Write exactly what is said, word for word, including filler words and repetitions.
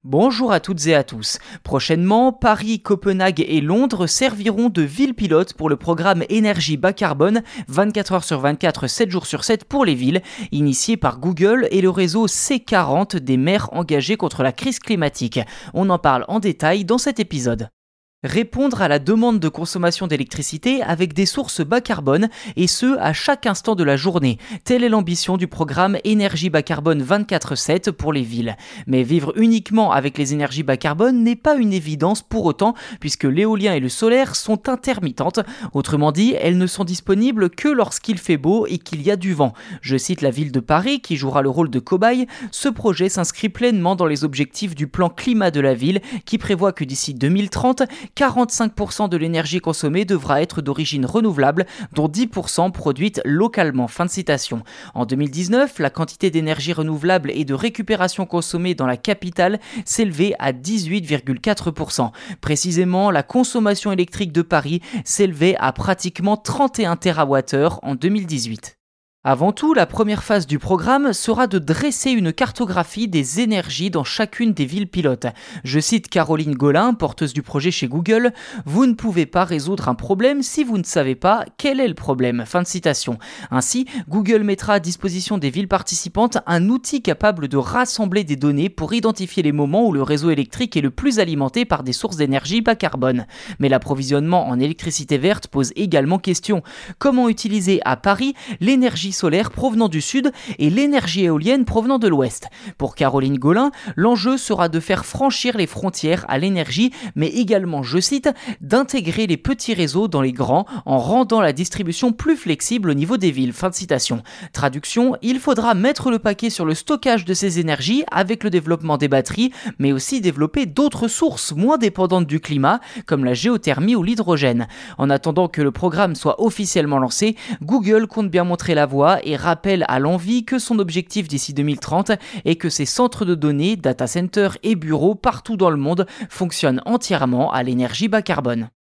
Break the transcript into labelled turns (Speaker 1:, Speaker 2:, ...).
Speaker 1: Bonjour à toutes et à tous. Prochainement, Paris, Copenhague et Londres serviront de ville pilote pour le programme énergie bas carbone, vingt-quatre heures sur vingt-quatre, sept jours sur sept pour les villes, initié par Google et le réseau C quarante des maires engagés contre la crise climatique. On en parle en détail dans cet épisode. Répondre à la demande de consommation d'électricité avec des sources bas carbone, et ce, à chaque instant de la journée. Telle est l'ambition du programme Énergie bas carbone vingt-quatre sept pour les villes. Mais vivre uniquement avec les énergies bas carbone n'est pas une évidence pour autant, puisque l'éolien et le solaire sont intermittentes. Autrement dit, elles ne sont disponibles que lorsqu'il fait beau et qu'il y a du vent. Je cite la ville de Paris, qui jouera le rôle de cobaye. Ce projet s'inscrit pleinement dans les objectifs du plan climat de la ville, qui prévoit que d'ici deux mille trente, quarante-cinq pour cent de l'énergie consommée devra être d'origine renouvelable, dont dix pour cent produite localement. Fin de citation. En deux mille dix-neuf, la quantité d'énergie renouvelable et de récupération consommée dans la capitale s'élevait à dix-huit virgule quatre pour cent. Précisément, la consommation électrique de Paris s'élevait à pratiquement trente et un térawattheures en deux mille dix-huit. Avant tout, la première phase du programme sera de dresser une cartographie des énergies dans chacune des villes pilotes. Je cite Caroline Golin, porteuse du projet chez Google, « Vous ne pouvez pas résoudre un problème si vous ne savez pas quel est le problème ». Fin de citation. Ainsi, Google mettra à disposition des villes participantes un outil capable de rassembler des données pour identifier les moments où le réseau électrique est le plus alimenté par des sources d'énergie bas carbone. Mais l'approvisionnement en électricité verte pose également question. Comment utiliser à Paris l'énergie solaire provenant du sud et l'énergie éolienne provenant de l'ouest? Pour Caroline Golin, l'enjeu sera de faire franchir les frontières à l'énergie, mais également, je cite, d'intégrer les petits réseaux dans les grands en rendant la distribution plus flexible au niveau des villes. Fin de citation. Traduction, il faudra mettre le paquet sur le stockage de ces énergies avec le développement des batteries, mais aussi développer d'autres sources moins dépendantes du climat, comme la géothermie ou l'hydrogène. En attendant que le programme soit officiellement lancé, Google compte bien montrer la voie et rappelle à l'envi que son objectif d'ici deux mille trente est que ces centres de données, data centers et bureaux partout dans le monde fonctionnent entièrement à l'énergie bas carbone.